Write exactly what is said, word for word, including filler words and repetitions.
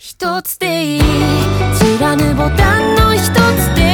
一つでいい、貫ボタンの一つでいい